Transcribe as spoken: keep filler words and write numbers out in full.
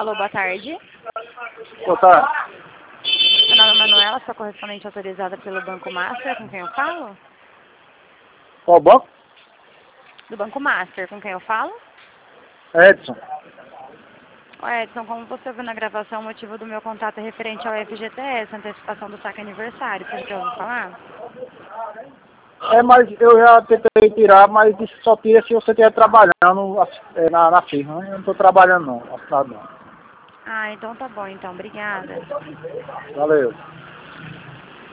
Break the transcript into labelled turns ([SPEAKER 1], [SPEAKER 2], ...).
[SPEAKER 1] Alô, boa tarde.
[SPEAKER 2] Boa tarde.
[SPEAKER 1] Meu nome é Manuela, sou correspondente autorizada pelo Banco Master, com quem eu falo?
[SPEAKER 2] Qual banco?
[SPEAKER 1] Do Banco Master, com quem eu falo?
[SPEAKER 2] Edson.
[SPEAKER 1] Ô Edson, como você viu na gravação, o motivo do meu contato é referente ao F G T S, antecipação do saque aniversário, você já ouviu falar?
[SPEAKER 2] É, mas eu já tentei tirar, mas isso só tira se você estiver trabalhando é, na, na firma, né? Eu não estou trabalhando não, assinado não.
[SPEAKER 1] Ah, então tá bom, então, obrigada.
[SPEAKER 2] Valeu.